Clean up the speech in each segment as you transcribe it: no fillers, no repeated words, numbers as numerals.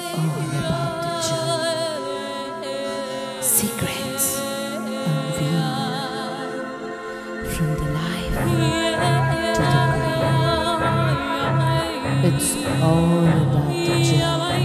all about the journey. Secrets unveiled from the life to the grave. It's all about the journey.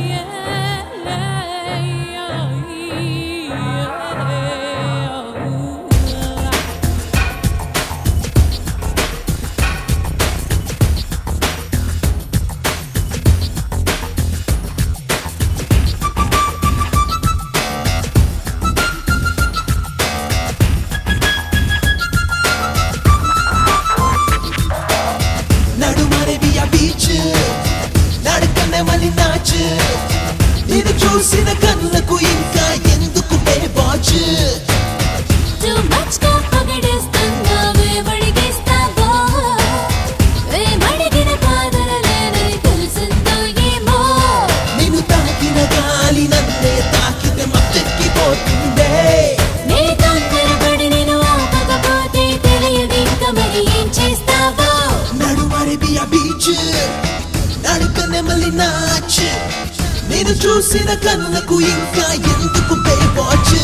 నేను చూసిన కళ్ళకు ఇంకా ఎందుకు watch too much గా పగడేస్తున్నావే మడిగేస్తావో మడిగిన కాదనలేనని తెలిసిందో ఏమో నిన్ను తాకిన గాలి నన్నే తాకితే మత్తెక్కిపోతుందే నీ తొందరపడి నేను ఆపకపోతే తెలియదు ఇంకా మరి ఏం చేస్తావో నడుమరేబియా బీచ్ నడుకనే మళ్ళీ నాచ్ నేను చూసిన కళ్ళకు ఇంకా ఎందుకు వాచ్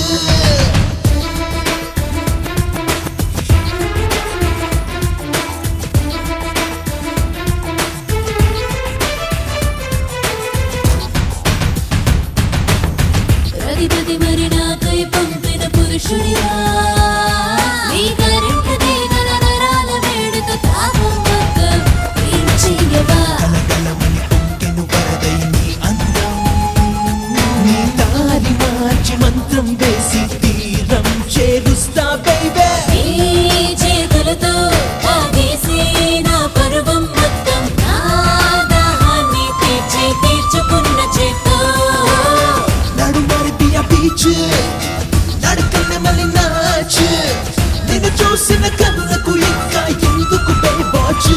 రతిపతి మరి నాకై పంపిన పురుషుడిరా నీ కరెంటు తీగల నరాల వేడితో తాపం మొత్తం ఏం చెయ్యవా కలకలమని పొంగెను వరదై నీ అందం నీ దారి మార్చి మంత్రం వేసి తీరం చేరుస్తా బేబే నీ చేతులతో ఆగేసి నా పరువం మొత్తం నా దాహాన్ని తీర్చుకున్న చేత్తో నడుమరేబియా బీచ్ నడుకనే మళ్ళీ నాచ్ నిన్ను చూసిన కళ్ళకు ఇంకా ఎందుకు వాచ్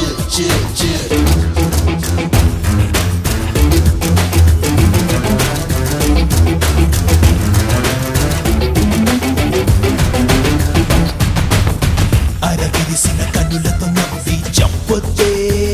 అరవిరిసిన కన్నులతో నవ్వి చంపొద్దే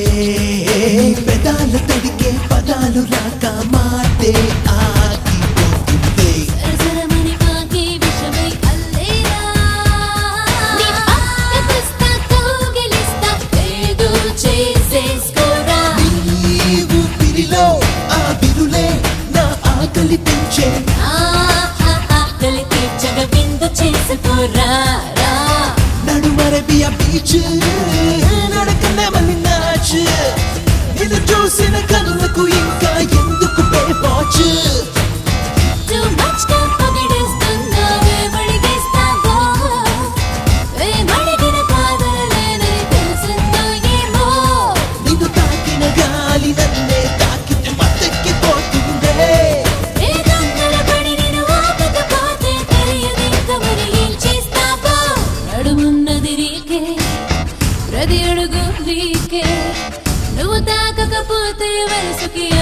పెదాల తడికే పదాలు రాక మాటే ఆగిపోతుంది సరసరమని కాకి విషమై అల్లేరా నీ పక్కకొస్తా కౌగిలిస్తా ఏదో చేసేసుకోరా నీ ఊపిరిలో ఆ బిరులే నా ఆకలి పెంచే ఆకలి తీర్చగ విందు చేసుకోరా నడుమరేబియా బీచ్ నడకనే మళ్ళీ నాచ్ నిన్ను చూసిన కళ్ళకు ఇంకా ఎందుకు వాచ్ too much గా పగడేస్తున్నావే మడిగేస్తావో మడిగిన కాదనలేనని తెలిసిందో ఏమో నిన్ను తాకిన గాలి నన్నే తాకితే మత్తెక్కిపోతుందే నీ తొందరపడి నేను ఆపకపోతే తెలియదు ఇంకా మరి ఏం చేస్తావో నడుమున్నది నీకే ప్రతి అడుగు నీకే నువ్వు తాకకపోతే వయసుకి